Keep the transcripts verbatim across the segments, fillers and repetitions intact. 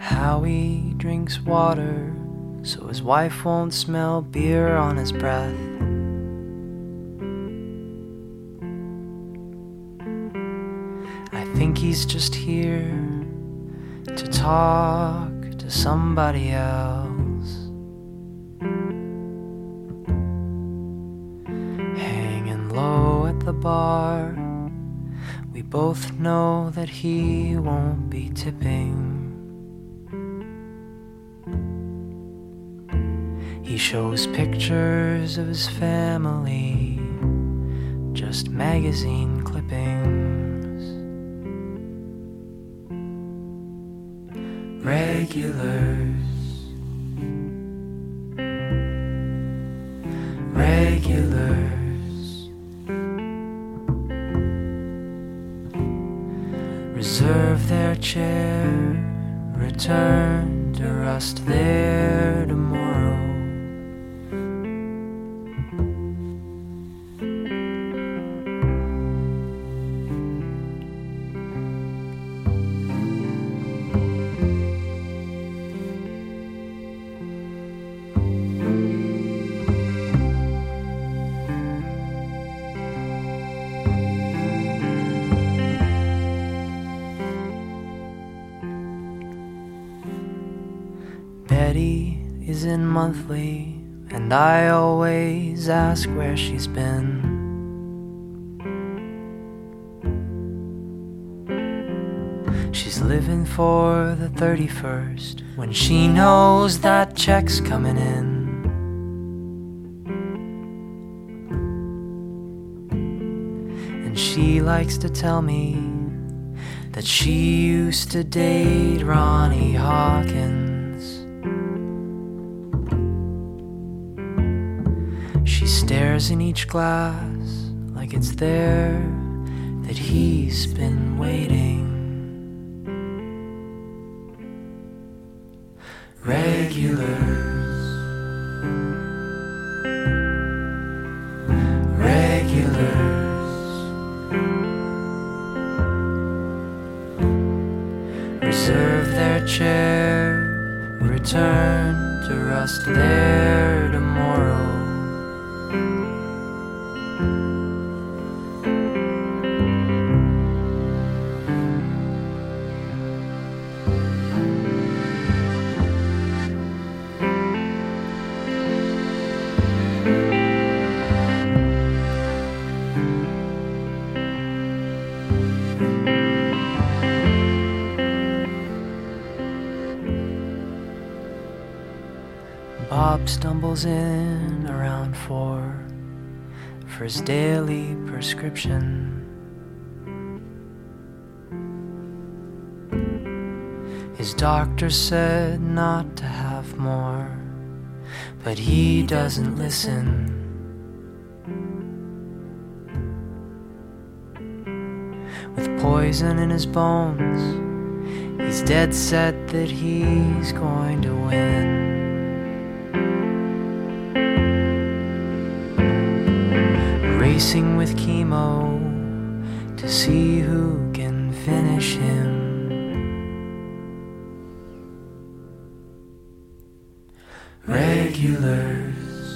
how he drinks water so his wife won't smell beer on his breath. I think he's just here to talk to somebody else, hanging low at the bar. We both know that he won't be tipping. He shows pictures of his family, just magazine clippings. Regulars, regulars, reserve their chair, return to rust there tomorrow. Betty is in monthly, and I always ask where she's been. She's living for the thirty-first, when she knows that check's coming in. And she likes to tell me that she used to date Ronnie Hawkins. She stares in each glass like it's there that he's been waiting. Regulars, regulars, reserve their chair, return to rust there tomorrow. Bob stumbles in around four for his daily prescription. His doctor said not to have more, but he doesn't listen. With poison in his bones, he's dead set that he's going to win. Racing with chemo to see who can finish him. Regulars,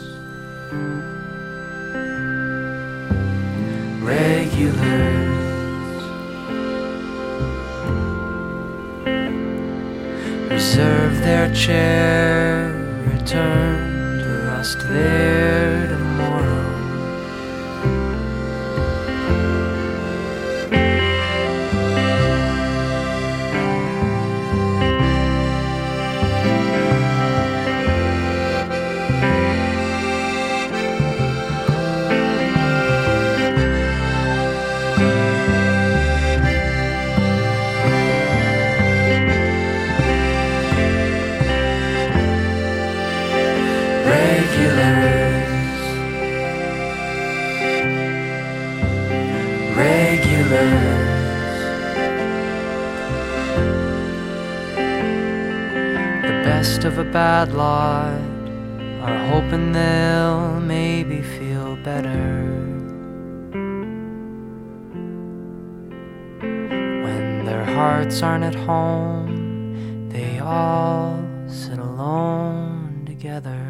regulars, reserve their chair, return to rust there tomorrow. The best of a bad lot are hoping they'll maybe feel better when their hearts aren't at home. They all sit alone together.